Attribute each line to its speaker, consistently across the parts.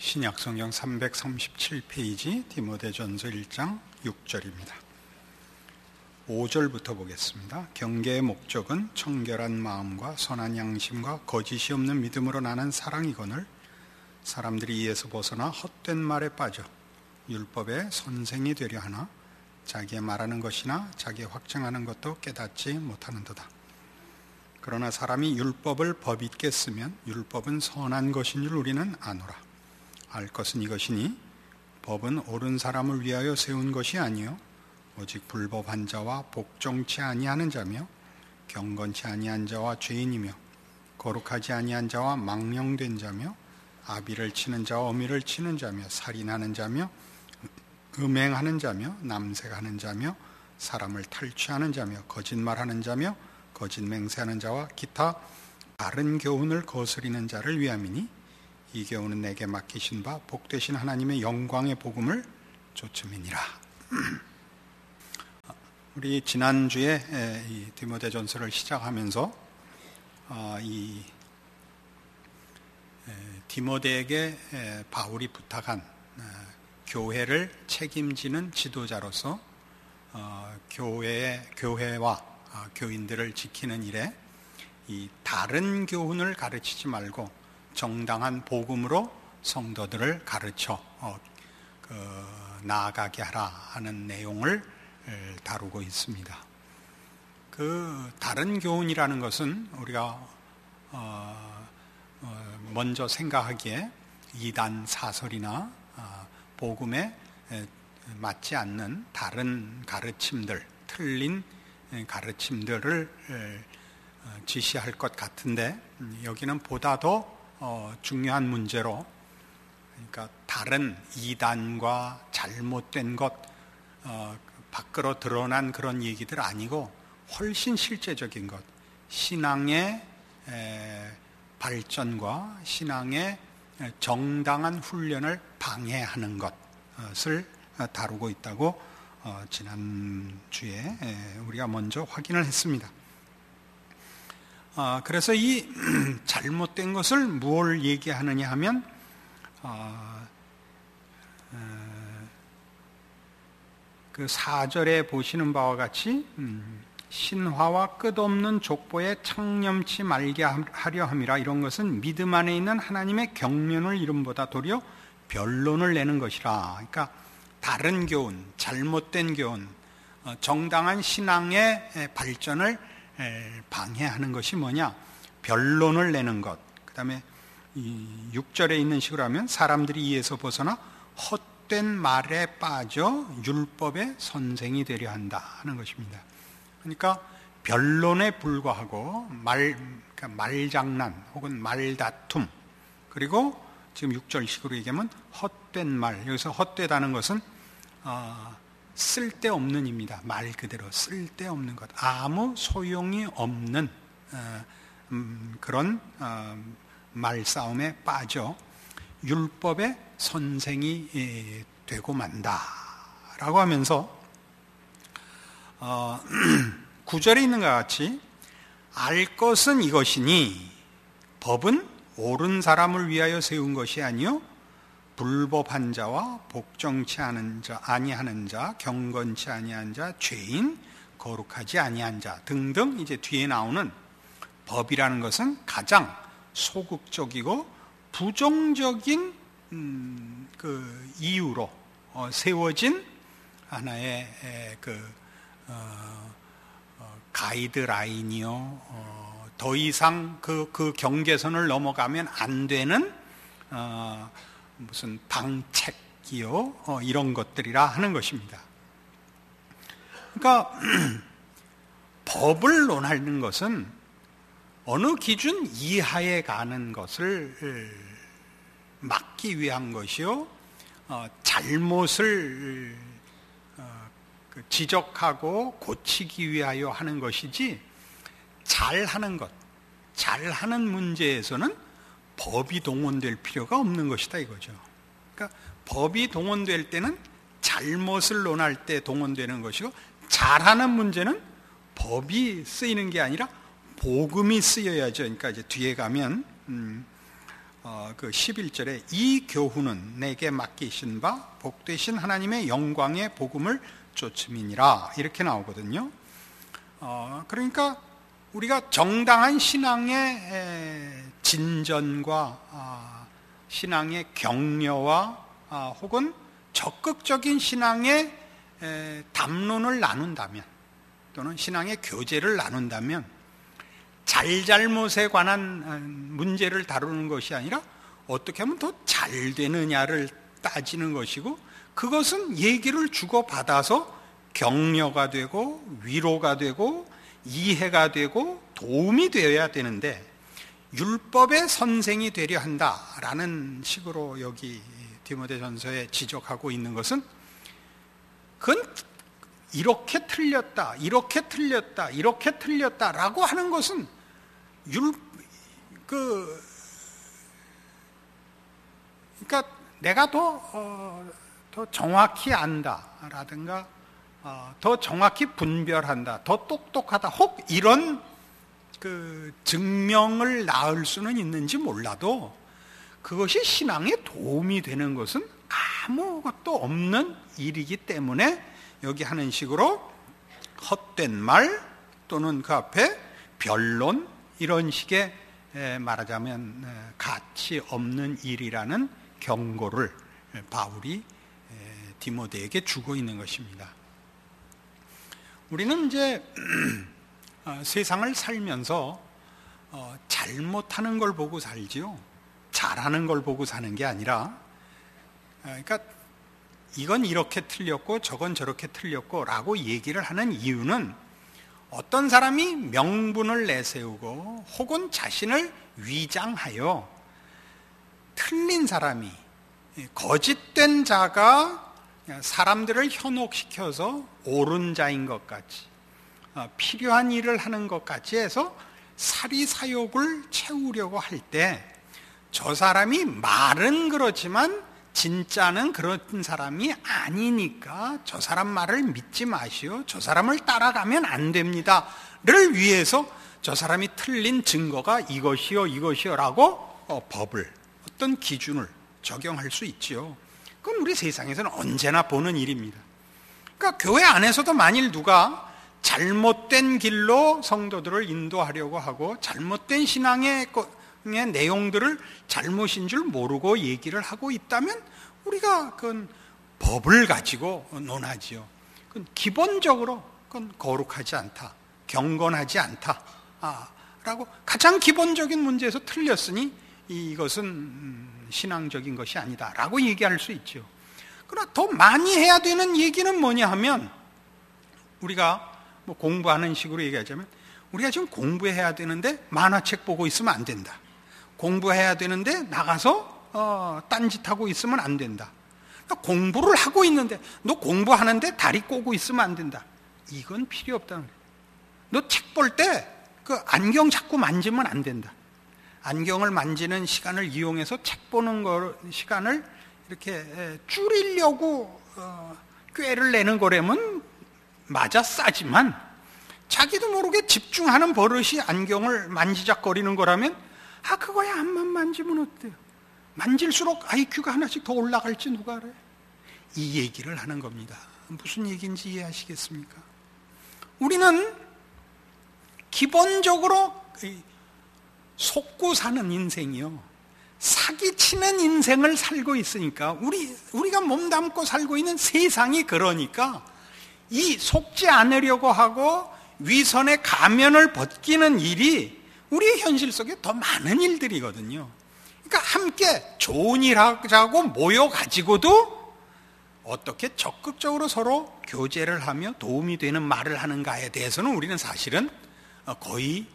Speaker 1: 신약성경 337페이지 디모데전서 1장 6절입니다. 5절부터 보겠습니다. 경계의 목적은 청결한 마음과 선한 양심과 거짓이 없는 믿음으로 나는 사랑이거늘 사람들이 이에서 벗어나 헛된 말에 빠져 율법의 선생이 되려 하나 자기의 말하는 것이나 자기의 확증하는 것도 깨닫지 못하는도다. 그러나 사람이 율법을 법 있게 쓰면 율법은 선한 것인 줄 우리는 아노라. 알 것은 이것이니 법은 옳은 사람을 위하여 세운 것이 아니요 오직 불법한 자와 복종치 아니하는 자며 경건치 아니한 자와 죄인이며 거룩하지 아니한 자와 망령된 자며 아비를 치는 자와 어미를 치는 자며 살인하는 자며 음행하는 자며 남색하는 자며 사람을 탈취하는 자며 거짓말하는 자며 거짓 맹세하는 자와 기타 바른 교훈을 거스리는 자를 위함이니 이 교훈은 내게 맡기신 바 복되신 하나님의 영광의 복음을 좇음이니라. 우리 지난주에 이 디모데전서를 시작하면서 이 디모데에게 바울이 부탁한 교회를 책임지는 지도자로서 교회와 교인들을 지키는 일에 이 다른 교훈을 가르치지 말고 정당한 복음으로 성도들을 가르쳐 나아가게 하라 하는 내용을 다루고 있습니다. 그 다른 교훈이라는 것은 우리가 먼저 생각하기에 이단 사설이나 복음에 맞지 않는 다른 가르침들, 틀린 가르침들을 지시할 것 같은데 여기는 보다 더 중요한 문제로, 그러니까 다른 이단과 잘못된 것 밖으로 드러난 그런 얘기들 아니고 훨씬 실제적인 것, 신앙의 발전과 신앙의 정당한 훈련을 방해하는 것을 다루고 있다고 지난주에 우리가 먼저 확인을 했습니다. 그래서 이 잘못된 것을 무엇을 얘기하느냐 하면 그 4절에 보시는 바와 같이 신화와 끝없는 족보에 창념치 말게 하려 함이라. 이런 것은 믿음 안에 있는 하나님의 경륜을 이름보다 도리어 변론을 내는 것이라. 그러니까 다른 교훈, 잘못된 교훈, 정당한 신앙의 발전을 방해하는 것이 뭐냐? 변론을 내는 것. 그 다음에 6절에 있는 식으로 하면 사람들이 이에서 벗어나 헛된 말에 빠져 율법의 선생이 되려 한다 하는 것입니다. 그러니까 변론에 불과하고 그러니까 말장난 혹은 말다툼, 그리고 지금 6절식으로 얘기하면 헛된 말. 여기서 헛되다는 것은 쓸데없는 입니다. 말 그대로 쓸데없는 것, 아무 소용이 없는 그런 말싸움에 빠져 율법의 선생이 되고 만다라고 하면서 9절에 있는 것 같이 알 것은 이것이니 법은 옳은 사람을 위하여 세운 것이 아니요 불법한 자와 복종치 아니하는 자, 경건치 아니한 자, 죄인, 거룩하지 아니한 자 등등 이제 뒤에 나오는 법이라는 것은 가장 소극적이고 부정적인 그 이유로 세워진 하나의 가이드라인이요. 더 이상 그 경계선을 넘어가면 안 되는 무슨 방책이요, 이런 것들이라 하는 것입니다. 그러니까 법을 논하는 것은 어느 기준 이하에 가는 것을 막기 위한 것이요, 잘못을 지적하고 고치기 위하여 하는 것이지, 잘하는 것, 잘하는 문제에서는 법이 동원될 필요가 없는 것이다 이거죠. 그러니까 법이 동원될 때는 잘못을 논할 때 동원되는 것이고, 잘하는 문제는 법이 쓰이는 게 아니라 복음이 쓰여야죠. 그러니까 이제 뒤에 가면 그 11절에 이 교훈은 내게 맡기신 바 복되신 하나님의 영광의 복음을 쫓음이니라 이렇게 나오거든요. 그러니까 우리가 정당한 신앙의 진전과 신앙의 격려와 혹은 적극적인 신앙의 담론을 나눈다면 또는 신앙의 교제를 나눈다면 잘잘못에 관한 문제를 다루는 것이 아니라 어떻게 하면 더 잘 되느냐를 따지는 것이고, 그것은 얘기를 주고받아서 격려가 되고 위로가 되고 이해가 되고 도움이 되어야 되는데, 율법의 선생이 되려 한다라는 식으로 여기 디모데전서에 지적하고 있는 것은, 그건 이렇게 틀렸다, 이렇게 틀렸다, 이렇게 틀렸다라고 하는 것은 그러니까 내가 더 정확히 안다라든가 더 정확히 분별한다, 더 똑똑하다, 혹 이런 그 증명을 낳을 수는 있는지 몰라도 그것이 신앙에 도움이 되는 것은 아무것도 없는 일이기 때문에 여기 하는 식으로 헛된 말 또는 그 앞에 변론, 이런 식의 말하자면 가치 없는 일이라는 경고를 바울이 디모데에게 주고 있는 것입니다. 우리는 이제 세상을 살면서 잘못하는 걸 보고 살지요, 잘하는 걸 보고 사는 게 아니라, 그러니까 이건 이렇게 틀렸고 저건 저렇게 틀렸고 라고 얘기를 하는 이유는, 어떤 사람이 명분을 내세우고 혹은 자신을 위장하여 틀린 사람이, 거짓된 자가 사람들을 현혹시켜서 옳은 자인 것 같이, 필요한 일을 하는 것 같이 해서 사리사욕을 채우려고 할 때, 저 사람이 말은 그렇지만 진짜는 그런 사람이 아니니까 저 사람 말을 믿지 마시오, 저 사람을 따라가면 안 됩니다를 위해서 저 사람이 틀린 증거가 이것이요 이것이요 라고 법을, 어떤 기준을 적용할 수 있지요. 그건 우리 세상에서는 언제나 보는 일입니다. 그러니까 교회 안에서도 만일 누가 잘못된 길로 성도들을 인도하려고 하고 잘못된 신앙의 내용들을 잘못인 줄 모르고 얘기를 하고 있다면 우리가 그건 법을 가지고 논하지요. 그건 기본적으로 그건 거룩하지 않다, 경건하지 않다 라고 가장 기본적인 문제에서 틀렸으니 이것은 신앙적인 것이 아니다 라고 얘기할 수 있죠. 그러나 더 많이 해야 되는 얘기는 뭐냐 하면, 우리가 뭐 공부하는 식으로 얘기하자면, 우리가 지금 공부해야 되는데 만화책 보고 있으면 안 된다, 공부해야 되는데 나가서 딴짓하고 있으면 안 된다, 공부를 하고 있는데 너 공부하는데 다리 꼬고 있으면 안 된다, 이건 필요 없다는 거예요. 너 책 볼 때 그 안경 자꾸 만지면 안 된다, 안경을 만지는 시간을 이용해서 책 보는 시간을 이렇게 줄이려고 꾀를 내는 거라면 맞아 싸지만, 자기도 모르게 집중하는 버릇이 안경을 만지작거리는 거라면 그거야 암만 만지면 어때요? 만질수록 IQ가 하나씩 더 올라갈지 누가 알아요? 이 얘기를 하는 겁니다. 무슨 얘기인지 이해하시겠습니까? 우리는 기본적으로 속고 사는 인생이요, 사기치는 인생을 살고 있으니까, 우리가 몸담고 살고 있는 세상이 그러니까 이 속지 않으려고 하고 위선의 가면을 벗기는 일이 우리의 현실 속에 더 많은 일들이거든요. 그러니까 함께 좋은 일 하자고 모여가지고도 어떻게 적극적으로 서로 교제를 하며 도움이 되는 말을 하는가에 대해서는 우리는 사실은 거의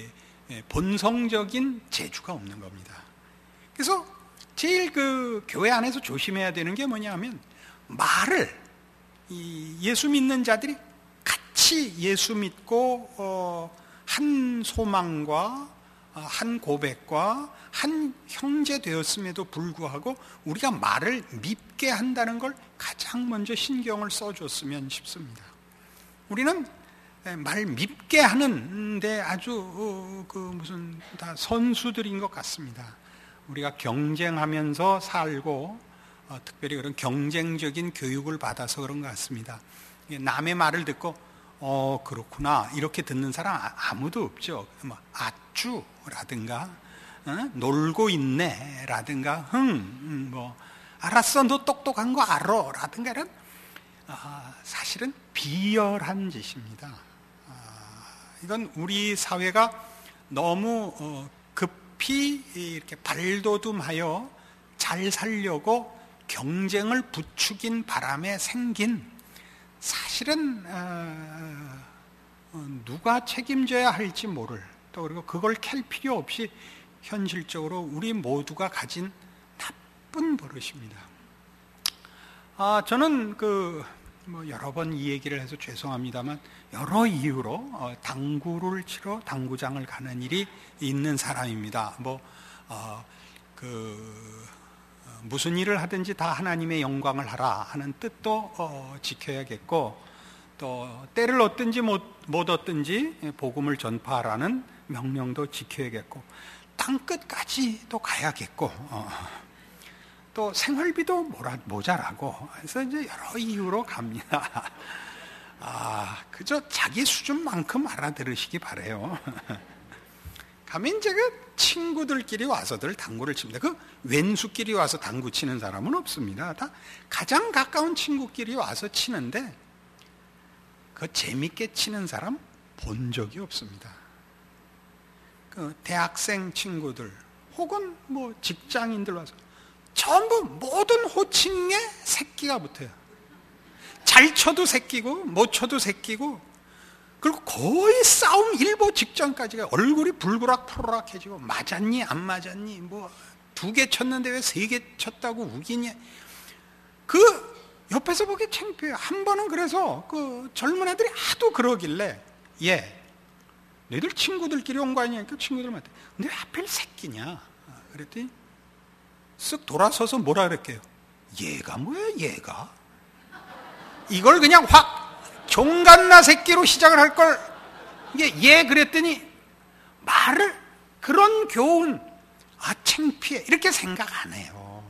Speaker 1: 본성적인 재주가 없는 겁니다. 그래서 제일 그 교회 안에서 조심해야 되는 게 뭐냐 하면, 말을 예수 믿는 자들이 같이 예수 믿고 한 소망과 한 고백과 한 형제 되었음에도 불구하고 우리가 말을 밉게 한다는 걸 가장 먼저 신경을 써줬으면 싶습니다. 우리는 말 밉게 하는데 아주 무슨 다 선수들인 것 같습니다. 우리가 경쟁하면서 살고 특별히 그런 경쟁적인 교육을 받아서 그런 것 같습니다. 남의 말을 듣고 그렇구나 이렇게 듣는 사람 아무도 없죠. 뭐 아쭈라든가 놀고 있네 라든가 뭐 알았어 너 똑똑한 거 알아 라든가 이런 사실은 비열한 짓입니다. 이건 우리 사회가 너무 급히 이렇게 발돋움하여 잘 살려고 경쟁을 부추긴 바람에 생긴 사실은 누가 책임져야 할지 모를 또 그리고 그걸 캘 필요 없이 현실적으로 우리 모두가 가진 나쁜 버릇입니다. 저는 뭐 여러 번 이 얘기를 해서 죄송합니다만 여러 이유로 당구를 치러 당구장을 가는 일이 있는 사람입니다. 무슨 일을 하든지 다 하나님의 영광을 하라 하는 뜻도 지켜야겠고 또 때를 얻든지 못 얻든지 복음을 전파하라는 명령도 지켜야겠고 땅 끝까지 또 가야겠고 또 생활비도 모자라고 그래서 이제 여러 이유로 갑니다. 그저 자기 수준만큼 알아들으시기 바래요. 가면 이제 친구들끼리 와서들 당구를 칩니다. 왼수끼리 와서 당구 치는 사람은 없습니다. 다 가장 가까운 친구끼리 와서 치는데 재밌게 치는 사람 본 적이 없습니다. 대학생 친구들 혹은 뭐 직장인들 와서 전부 모든 호칭에 새끼가 붙어요. 잘 쳐도 새끼고 못 쳐도 새끼고 그리고 거의 싸움 일보 직전까지 얼굴이 불그락푸르락해지고 맞았니 안 맞았니 뭐 2개 쳤는데 왜 3개 쳤다고 우기냐 옆에서 보기 창피해요. 한 번은 그래서 젊은 애들이 하도 그러길래 너희들 친구들끼리 온 거 아니야? 친구들한테 근데 왜 하필 새끼냐 그랬더니 쓱 돌아서서 뭐라 그랬게요? 얘가 뭐야 얘가? 이걸 그냥 확 종갓나 새끼로 시작을 할 걸 이게 그랬더니 말을 그런 교훈 창피해 이렇게 생각 안 해요.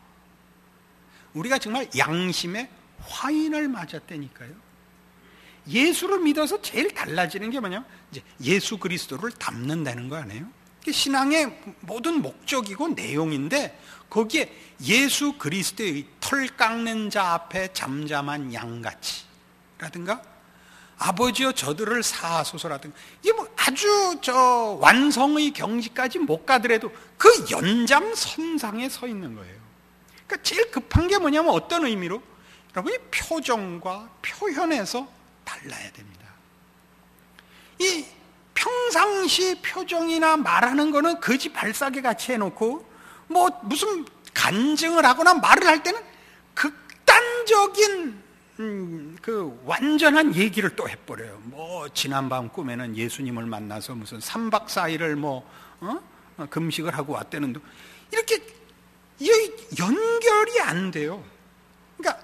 Speaker 1: 우리가 정말 양심의 화인을 맞았다니까요. 예수를 믿어서 제일 달라지는 게 뭐냐면 이제 예수 그리스도를 닮는다는 거 아니에요? 신앙의 모든 목적이고 내용인데 거기에 예수 그리스도의 털 깎는 자 앞에 잠잠한 양같이 라든가 아버지여 저들을 사하소서라든가 이게 뭐 아주 완성의 경지까지 못 가더라도 그 연장선상에 서 있는 거예요. 그러니까 제일 급한 게 뭐냐면 어떤 의미로 여러분이 표정과 표현에서 달라야 됩니다. 이 평상시 표정이나 말하는 거는 거지 발사계 같이 해놓고 뭐 무슨 간증을 하거나 말을 할 때는 극단적인 완전한 얘기를 또 해버려요. 뭐 지난밤 꿈에는 예수님을 만나서 무슨 3박 4일을 금식을 하고 왔다는데 이렇게 연결이 안 돼요. 그러니까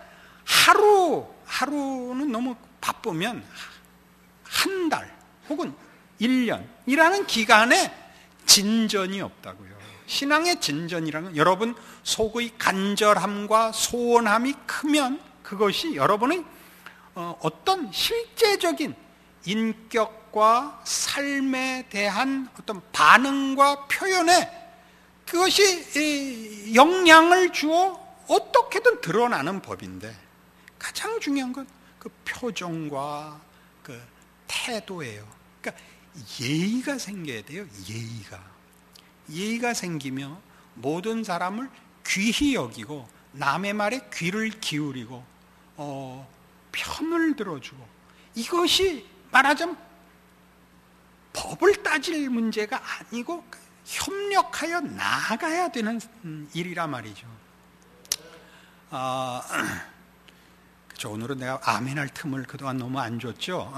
Speaker 1: 하루는 너무 바쁘면 한 달 혹은 1년이라는 기간에 진전이 없다고요. 신앙의 진전이라는 건 여러분 속의 간절함과 소원함이 크면 그것이 여러분의 어떤 실제적인 인격과 삶에 대한 어떤 반응과 표현에 그것이 영향을 주어 어떻게든 드러나는 법인데 가장 중요한 건 그 표정과 그 태도예요. 그러니까 예의가 생겨야 돼요. 예의가 생기며 모든 사람을 귀히 여기고 남의 말에 귀를 기울이고 편을 들어주고 이것이 말하자면 법을 따질 문제가 아니고 협력하여 나아가야 되는 일이란 말이죠. 그렇죠. 오늘은 내가 아멘할 틈을 그동안 너무 안 줬죠.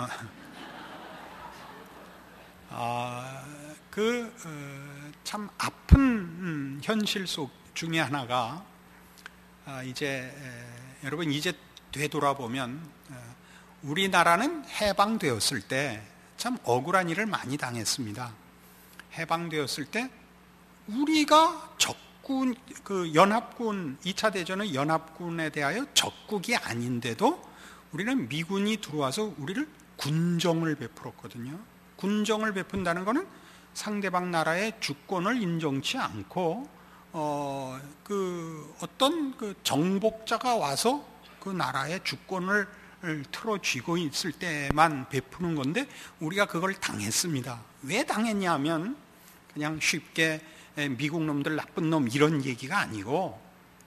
Speaker 1: 참 아픈 현실 속 중에 하나가 여러분 이제 되돌아보면 우리나라는 해방되었을 때 참 억울한 일을 많이 당했습니다. 해방되었을 때 우리가 적군, 그 연합군, 2차 대전의 연합군에 대하여 적국이 아닌데도 우리는 미군이 들어와서 우리를 군정을 베풀었거든요. 군정을 베푼다는 것은 상대방 나라의 주권을 인정치 않고 어떤 그 정복자가 와서 그 나라의 주권을 틀어쥐고 있을 때만 베푸는 건데 우리가 그걸 당했습니다. 왜 당했냐면 그냥 쉽게 미국 놈들 나쁜 놈 이런 얘기가 아니고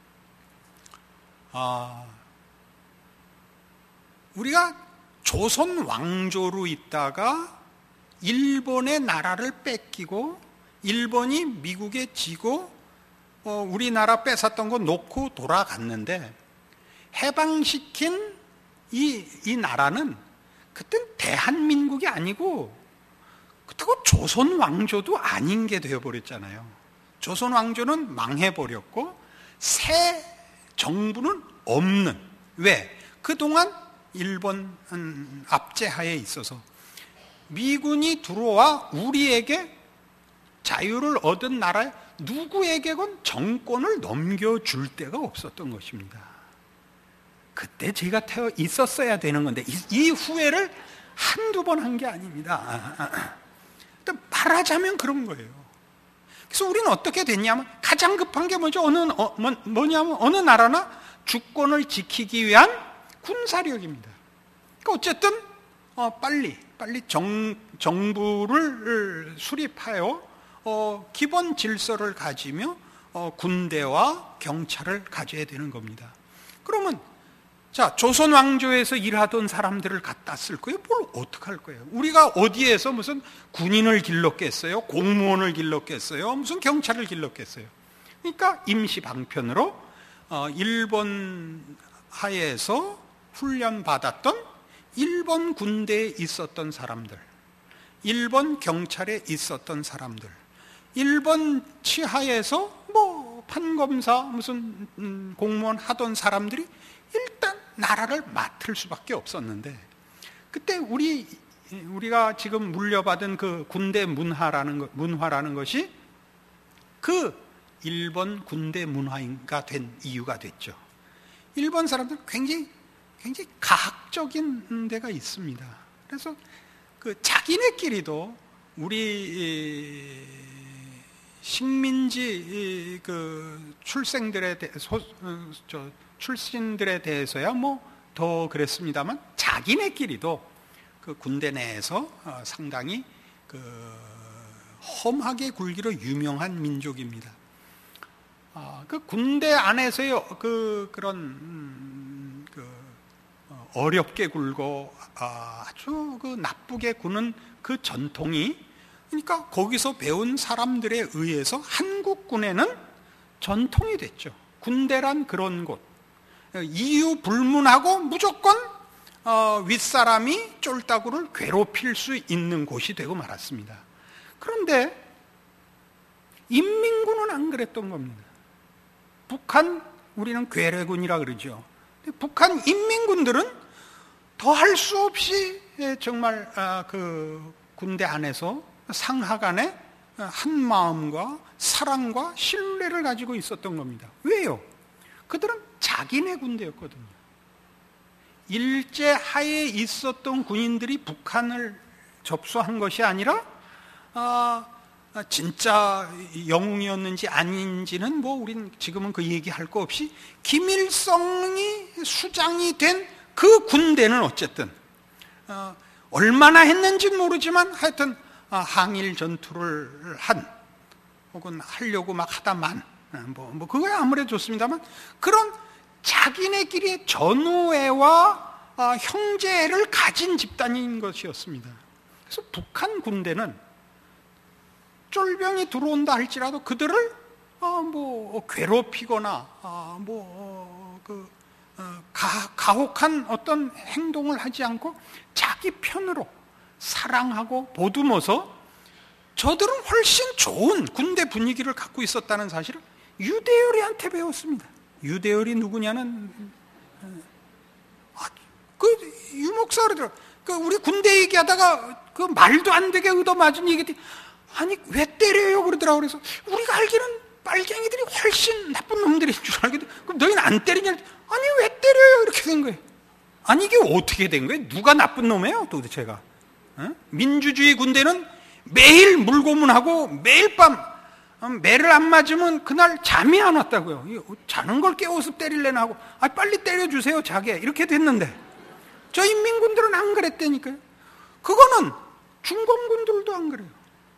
Speaker 1: 우리가 조선 왕조로 있다가 일본의 나라를 뺏기고 일본이 미국에 지고 우리나라 뺏었던 거 놓고 돌아갔는데 해방시킨 이 나라는 그땐 대한민국이 아니고 그렇다고 조선 왕조도 아닌 게 되어버렸잖아요. 조선 왕조는 망해버렸고 새 정부는 없는. 왜? 그동안 일본 압제하에 있어서 미군이 들어와 우리에게 자유를 얻은 나라에 누구에게건 정권을 넘겨줄 데가 없었던 것입니다. 그때 제가 태어 있었어야 되는 건데 이 후회를 한두 번 한 게 아닙니다. 말하자면 그런 거예요. 그래서 우리는 어떻게 됐냐면 가장 급한 게 뭐죠? 뭐냐면 어느 나라나 주권을 지키기 위한 군사력입니다. 그러니까 어쨌든 빨리 정부를 수립하여 기본 질서를 가지며 군대와 경찰을 가져야 되는 겁니다. 그러면 자, 조선 왕조에서 일하던 사람들을 갖다 쓸 거예요? 뭘 어떡할 거예요? 우리가 어디에서 무슨 군인을 길렀겠어요? 공무원을 길렀겠어요? 무슨 경찰을 길렀겠어요? 그러니까 임시 방편으로 일본 하에서 훈련 받았던 일본 군대에 있었던 사람들, 일본 경찰에 있었던 사람들, 일본 치하에서 뭐 판검사 무슨 공무원 하던 사람들이 일단 나라를 맡을 수밖에 없었는데 그때 우리가 지금 물려받은 그 군대 문화라는 것이 그 일본 군대 문화가 된 이유가 됐죠. 일본 사람들 굉장히 가학적인 데가 있습니다. 그래서 그 자기네끼리도 우리 식민지 그 출신들에 대해서야 뭐 더 그랬습니다만 자기네끼리도 그 군대 내에서 상당히 그 험하게 굴기로 유명한 민족입니다. 그 군대 안에서의 그런 어렵게 굴고 아주 그 나쁘게 구는 그 전통이 그러니까 거기서 배운 사람들에 의해서 한국군에는 전통이 됐죠. 군대란 그런 곳. 이유 불문하고 무조건 윗사람이 쫄따구를 괴롭힐 수 있는 곳이 되고 말았습니다. 그런데 인민군은 안 그랬던 겁니다. 북한, 우리는 괴뢰군이라 그러죠. 북한 인민군들은 더 할 수 없이 정말 그 군대 안에서 상하 간에 한 마음과 사랑과 신뢰를 가지고 있었던 겁니다. 왜요? 그들은 자기네 군대였거든요. 일제 하에 있었던 군인들이 북한을 접수한 것이 아니라 진짜 영웅이었는지 아닌지는 뭐 우린 지금은 그 얘기할 거 없이 김일성이 수장이 된 그 군대는 어쨌든 얼마나 했는지 모르지만 하여튼 항일 전투를 혹은 하려고 막 하다만 뭐 그거야 아무래도 좋습니다만 그런 자기네끼리의 전우애와 형제를 가진 집단인 것이었습니다. 그래서 북한 군대는 쫄병이 들어온다 할지라도 그들을 뭐 괴롭히거나 가혹한 어떤 행동을 하지 않고 자기 편으로 사랑하고 보듬어서 저들은 훨씬 좋은 군대 분위기를 갖고 있었다는 사실을 유대열이한테 배웠습니다. 유대열이 누구냐는 그 유목사 그러더라고요. 우리 군대 얘기하다가 그 말도 안 되게 얻어맞은 얘기들이 아니 왜 때려요? 그러더라고. 그래서 우리가 알기는 빨갱이들이 훨씬 나쁜 놈들인 줄 알거든. 그럼 너희는 안 때리냐? 아니 왜 때려요? 이렇게 된 거예요. 아니 이게 어떻게 된 거예요? 누가 나쁜 놈이에요 도대체가? 민주주의 군대는 매일 물고문하고 매일 밤 매를 안 맞으면 그날 잠이 안 왔다고요. 자는 걸 깨워서 때릴래나 하고 빨리 때려주세요 자게 이렇게 됐는데 저 인민군들은 안 그랬다니까요. 그거는 중공군들도 안 그래요.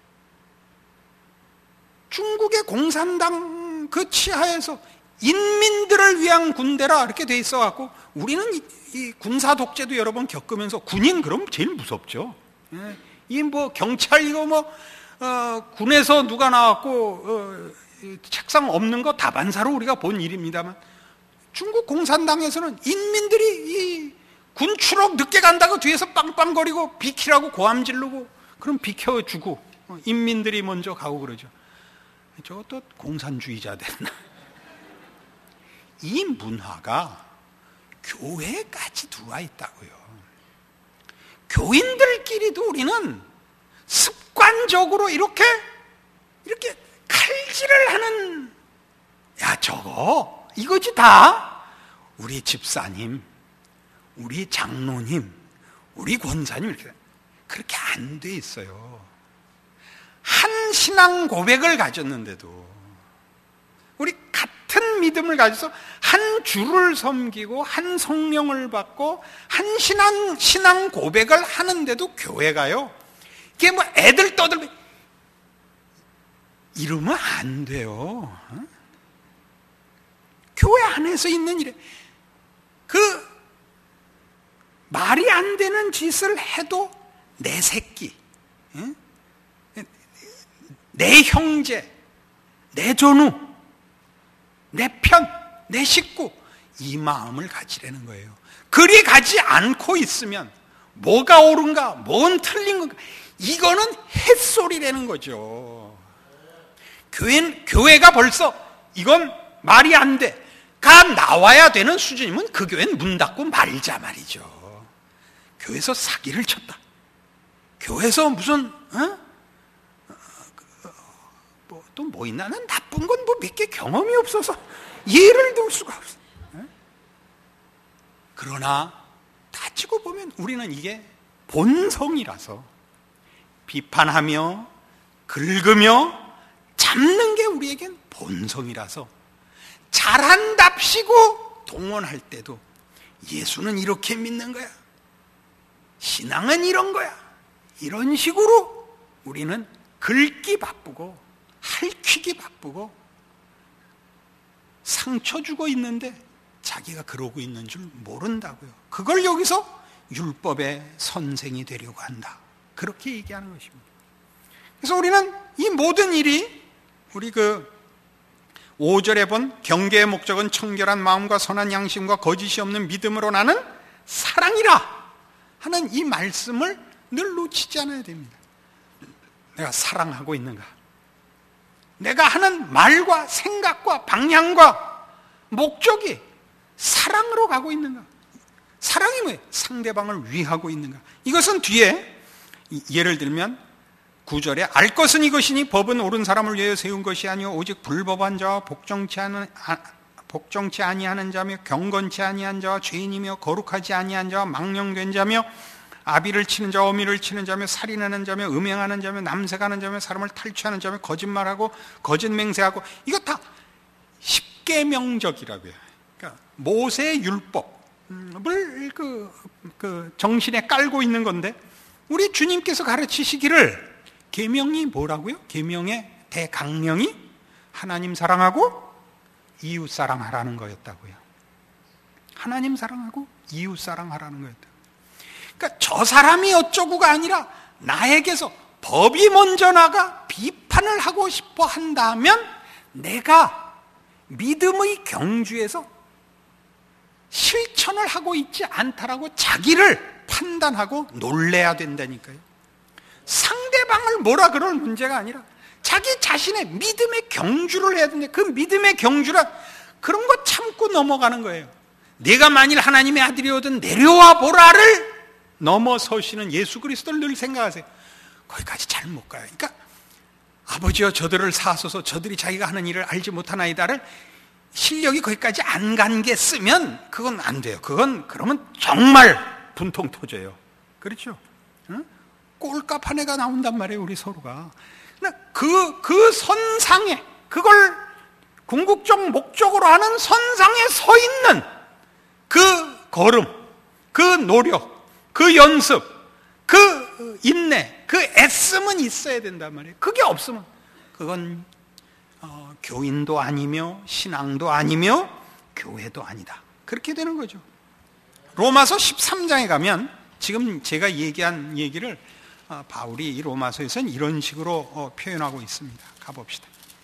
Speaker 1: 중국의 공산당 그 치하에서 인민들을 위한 군대라 이렇게 돼 있어 갖고 우리는 이 군사 독재도 여러 번 겪으면서 군인 그럼 제일 무섭죠. 이 뭐 경찰 이거 뭐 군에서 누가 나왔고 책상 없는 거 다반사로 우리가 본 일입니다만 중국 공산당에서는 인민들이 이 군 추록 늦게 간다고 뒤에서 빵빵거리고 비키라고 고함 지르고 그럼 비켜주고 인민들이 먼저 가고 그러죠. 저것도 공산주의자 됐나? 이 문화가 교회까지 들어와 있다고요. 교인들끼리도 우리는 습관적으로 이렇게 칼질을 하는, 야 저거 이거지 다 우리 집사님, 우리 장로님, 우리 권사님 이렇게 그렇게 안 돼 있어요. 한 신앙 고백을 가졌는데도 우리 같은 믿음을 가져서 한 주를 섬기고 한 성령을 받고 한 신앙 고백을 하는데도 교회가요 이게 뭐 애들 떠들고 이러면 안 돼요. 교회 안에서 있는 일에 그 말이 안 되는 짓을 해도 내 새끼, 내 형제, 내 전우, 내 편, 내 식구, 이 마음을 가지라는 거예요. 그리 가지 않고 있으면 뭐가 옳은가, 뭔 틀린 건가, 이거는 햇소리라는 거죠. 교회가 벌써 이건 말이 안 돼, 가 나와야 되는 수준이면 그 교회는 문 닫고 말자 말이죠. 교회에서 사기를 쳤다. 교회에서 무슨 또 뭐 있나? 난 나쁜 건 뭐 몇 개 경험이 없어서 예를 들 수가 없어. 그러나 따지고 보면 우리는 이게 본성이라서 비판하며 긁으며 잡는 게 우리에겐 본성이라서 잘한답시고 동원할 때도 예수는 이렇게 믿는 거야, 신앙은 이런 거야, 이런 식으로 우리는 긁기 바쁘고 할퀴기 바쁘고 상처 주고 있는데 자기가 그러고 있는 줄 모른다고요. 그걸 여기서 율법의 선생이 되려고 한다, 그렇게 얘기하는 것입니다. 그래서 우리는 이 모든 일이 우리 5절에 본 경계의 목적은 청결한 마음과 선한 양심과 거짓이 없는 믿음으로 나는 사랑이라 하는 이 말씀을 늘 놓치지 않아야 됩니다. 내가 사랑하고 있는가? 내가 하는 말과 생각과 방향과 목적이 사랑으로 가고 있는가? 사랑이 뭐예요? 상대방을 위하고 있는가? 이것은 뒤에 예를 들면 9절에 알 것은 이것이니 법은 옳은 사람을 위하여 세운 것이 아니요 오직 불법한 자와 복종치 아니하는 자며 경건치 아니한 자와 죄인이며 거룩하지 아니한 자와 망령된 자며 아비를 치는 자와 어미를 치는 자며 살인하는 자며 음행하는 자며 남색하는 자며 사람을 탈취하는 자며 거짓말하고 거짓 맹세하고, 이거 다 십계명적이라고요. 그러니까 모세의 율법을 그 정신에 깔고 있는 건데, 우리 주님께서 가르치시기를 계명이 뭐라고요? 계명의 대강령이 하나님 사랑하고 이웃 사랑하라는 거였다고요. 하나님 사랑하고 이웃 사랑하라는 거였다. 그러니까 저 사람이 어쩌고가 아니라 나에게서 법이 먼저 나가 비판을 하고 싶어 한다면 내가 믿음의 경주에서 실천을 하고 있지 않다라고 자기를 판단하고 놀래야 된다니까요. 상대방을 뭐라 그럴 문제가 아니라 자기 자신의 믿음의 경주를 해야 되는데, 그 믿음의 경주란 그런 거 참고 넘어가는 거예요. 내가 만일 하나님의 아들이거든 내려와 보라를 넘어서시는 예수 그리스도를 늘 생각하세요. 거기까지 잘 못 가요. 그러니까 아버지여 저들을 사하소서 저들이 자기가 하는 일을 알지 못하나이다를 실력이 거기까지 안 간 게 쓰면 그건 안 돼요. 그러면 정말 분통 터져요. 그렇죠? 응? 꼴값 한 해가 나온단 말이에요, 우리 서로가. 그 선상에, 그걸 궁극적 목적으로 하는 선상에 서 있는 그 걸음, 그 노력, 그 연습, 그 인내, 그 애씀은 있어야 된단 말이에요. 그게 없으면 그건 교인도 아니며 신앙도 아니며 교회도 아니다. 그렇게 되는 거죠. 로마서 13장에 가면 지금 제가 얘기한 얘기를 바울이 이 로마서에서는 이런 식으로 표현하고 있습니다. 가봅시다.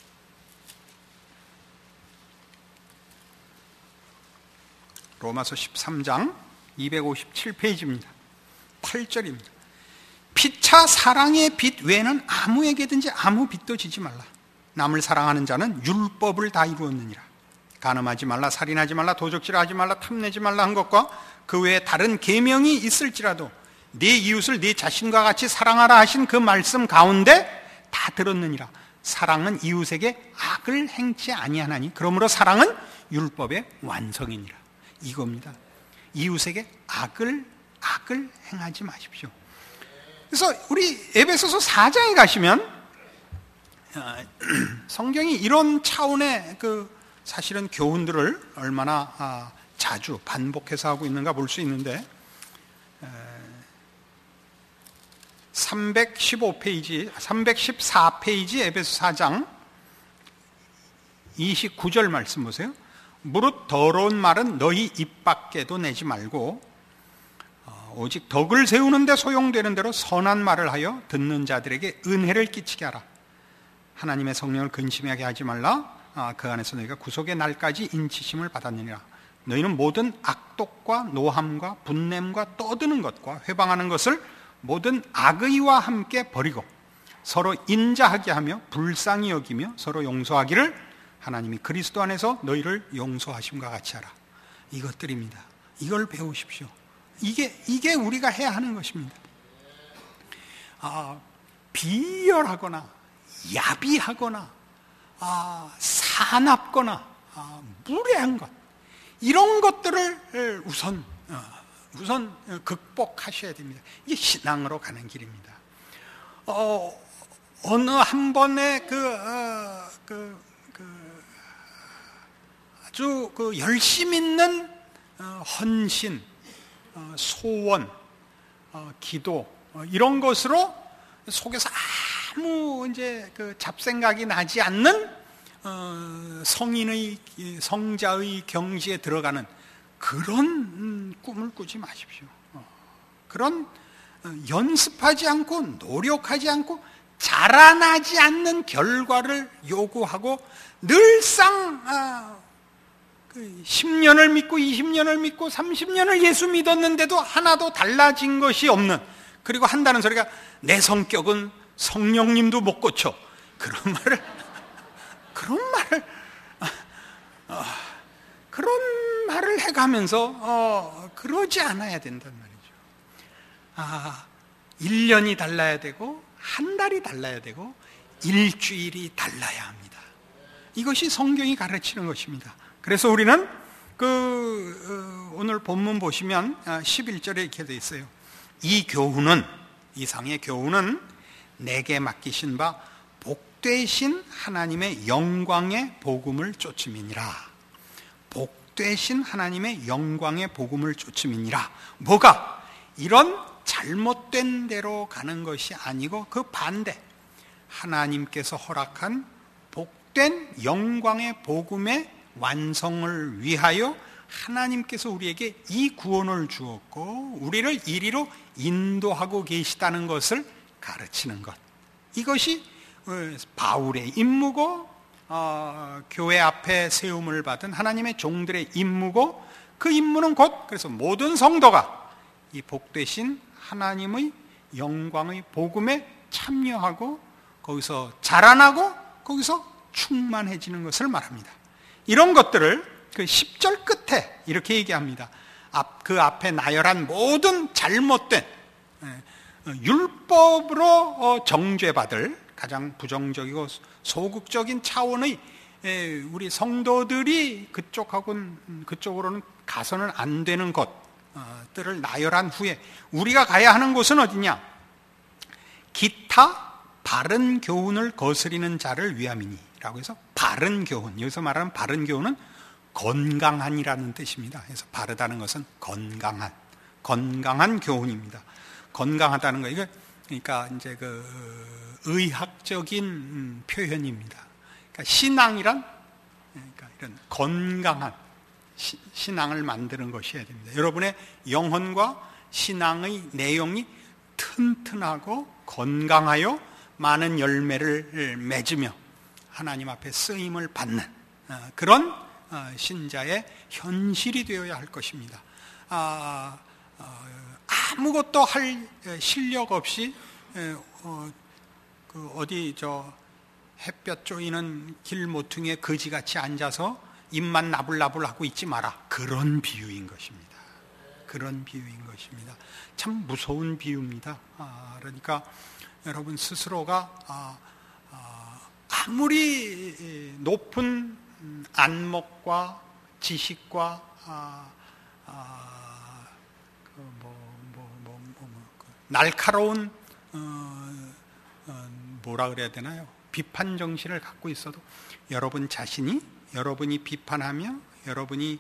Speaker 1: 로마서 13장 257페이지입니다. 8절입니다. 피차 사랑의 빚 외에는 아무에게든지 아무 빚도 지지 말라. 남을 사랑하는 자는 율법을 다 이루었느니라. 간음하지 말라, 살인하지 말라, 도적질하지 말라, 탐내지 말라 한 것과 그 외에 다른 계명이 있을지라도 네 이웃을 네 자신과 같이 사랑하라 하신 그 말씀 가운데 다 들었느니라. 사랑은 이웃에게 악을 행치 아니하나니 그러므로 사랑은 율법의 완성이니라. 이겁니다. 이웃에게 악을 행하지 마십시오. 그래서 우리 에베소서 4장에 가시면 성경이 이런 차원의 사실은 교훈들을 얼마나 자주 반복해서 하고 있는가 볼 수 있는데 314페이지 에베소 4장 29절 말씀 보세요. 무릇 더러운 말은 너희 입 밖에도 내지 말고 오직 덕을 세우는 데 소용되는 대로 선한 말을 하여 듣는 자들에게 은혜를 끼치게 하라. 하나님의 성령을 근심하게 하지 말라. 그 안에서 너희가 구속의 날까지 인치심을 받았느니라. 너희는 모든 악독과 노함과 분냄과 떠드는 것과 회방하는 것을 모든 악의와 함께 버리고 서로 인자하게 하며 불쌍히 여기며 서로 용서하기를 하나님이 그리스도 안에서 너희를 용서하심과 같이 하라. 이것들입니다. 이걸 배우십시오. 이게 우리가 해야 하는 것입니다. 비열하거나 야비하거나 사납거나 무례한 것, 이런 것들을 우선 극복하셔야 됩니다. 이게 신앙으로 가는 길입니다. 어느 한 번에 아주 열심 있는 헌신, 소원, 기도 이런 것으로 속에서 아무 이제 잡생각이 나지 않는 성자의 경지에 들어가는 그런 꿈을 꾸지 마십시오. 그런 연습하지 않고 노력하지 않고 자라나지 않는 결과를 요구하고 늘상 10년을 믿고 20년을 믿고 30년을 예수 믿었는데도 하나도 달라진 것이 없는, 그리고 한다는 소리가 내 성격은 성령님도 못 고쳐, 그런 말을 해가면서 그러지 않아야 된단 말이죠. 1년이 달라야 되고 한 달이 달라야 되고 일주일이 달라야 합니다. 이것이 성경이 가르치는 것입니다. 그래서 우리는 오늘 본문 보시면 11절에 이렇게 되어 있어요. 이 상의 교훈은 내게 맡기신 바 복되신 하나님의 영광의 복음을 쫓음이니라. 복되신 하나님의 영광의 복음을 쫓음이니라. 뭐가? 이런 잘못된 대로 가는 것이 아니고 그 반대, 하나님께서 허락한 복된 영광의 복음의 완성을 위하여 하나님께서 우리에게 이 구원을 주었고 우리를 이리로 인도하고 계시다는 것을 가르치는 것, 이것이 바울의 임무고 교회 앞에 세움을 받은 하나님의 종들의 임무고, 그 임무는 곧 그래서 모든 성도가 이 복되신 하나님의 영광의 복음에 참여하고 거기서 자라나고 거기서 충만해지는 것을 말합니다. 이런 것들을 그 10절 끝에 이렇게 얘기합니다. 그 앞에 나열한 모든 잘못된 율법으로 정죄받을 가장 부정적이고 소극적인 차원의 우리 성도들이 그쪽으로는 가서는 안 되는 것들을 나열한 후에 우리가 가야 하는 곳은 어디냐? 기타 바른 교훈을 거스리는 자를 위함이니 라고 해서 바른 교훈, 여기서 말하는 바른 교훈은 건강한이라는 뜻입니다. 그래서 바르다는 것은 건강한 교훈입니다. 건강하다는 거, 이거 그러니까 이제 그 의학적인 표현입니다. 그러니까 신앙이란 그러니까 이런 건강한 신앙을 만드는 것이어야 됩니다. 여러분의 영혼과 신앙의 내용이 튼튼하고 건강하여 많은 열매를 맺으며 하나님 앞에 쓰임을 받는 그런 신자의 현실이 되어야 할 것입니다. 아무것도 할 실력 없이 어디 햇볕 쬐이는 길 모퉁이에 거지같이 앉아서 입만 나불나불하고 있지 마라. 그런 비유인 것입니다. 그런 비유인 것입니다. 참 무서운 비유입니다. 그러니까 여러분 스스로가 아무리 높은 안목과 지식과 날카로운 뭐라 그래야 되나요? 비판 정신을 갖고 있어도 여러분 자신이 여러분이 비판하며 여러분이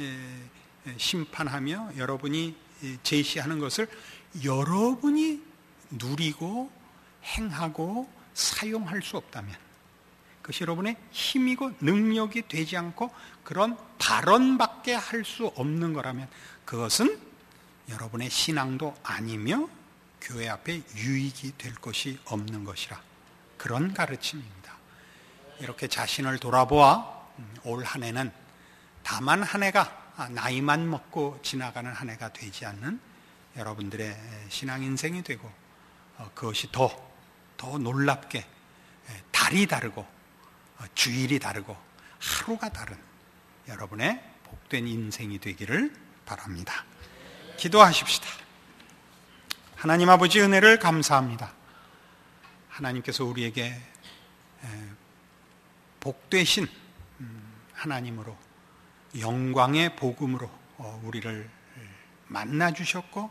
Speaker 1: 심판하며 여러분이 제시하는 것을 여러분이 누리고 행하고 사용할 수 없다면, 그것이 여러분의 힘이고 능력이 되지 않고 그런 발언밖에 할 수 없는 거라면 그것은 여러분의 신앙도 아니며 교회 앞에 유익이 될 것이 없는 것이라, 그런 가르침입니다. 이렇게 자신을 돌아보아 올 한 해는 다만 한 해가 나이만 먹고 지나가는 한 해가 되지 않는 여러분들의 신앙 인생이 되고, 그것이 더 놀랍게 달이 다르고 주일이 다르고 하루가 다른 여러분의 복된 인생이 되기를 바랍니다. 기도하십시다. 하나님 아버지, 은혜를 감사합니다. 하나님께서 우리에게 복되신 하나님으로 영광의 복음으로 우리를 만나주셨고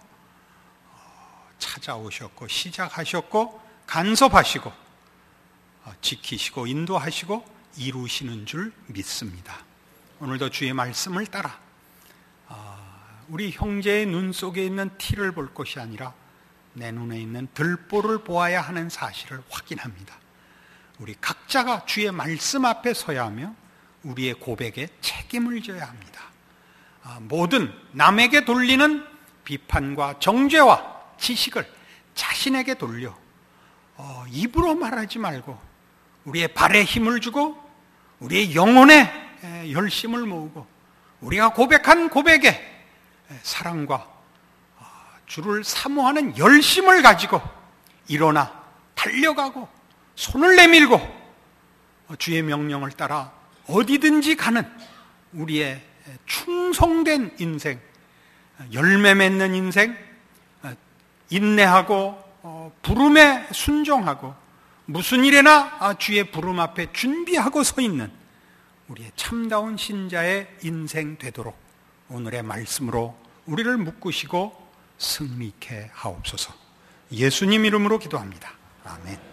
Speaker 1: 찾아오셨고 시작하셨고 간섭하시고 지키시고 인도하시고 이루시는 줄 믿습니다. 오늘도 주의 말씀을 따라 우리 형제의 눈 속에 있는 티를 볼 것이 아니라 내 눈에 있는 들보를 보아야 하는 사실을 확인합니다. 우리 각자가 주의 말씀 앞에 서야 하며 우리의 고백에 책임을 져야 합니다. 모든 남에게 돌리는 비판과 정죄와 지식을 자신에게 돌려 입으로 말하지 말고 우리의 발에 힘을 주고 우리의 영혼에 열심을 모으고 우리가 고백한 고백에 사랑과 주를 사모하는 열심을 가지고 일어나 달려가고 손을 내밀고 주의 명령을 따라 어디든지 가는 우리의 충성된 인생, 열매 맺는 인생, 인내하고 부름에 순종하고 무슨 일에나 주의 부름 앞에 준비하고 서 있는 우리의 참다운 신자의 인생 되도록 오늘의 말씀으로 우리를 묶으시고 승리케 하옵소서. 예수님 이름으로 기도합니다. 아멘.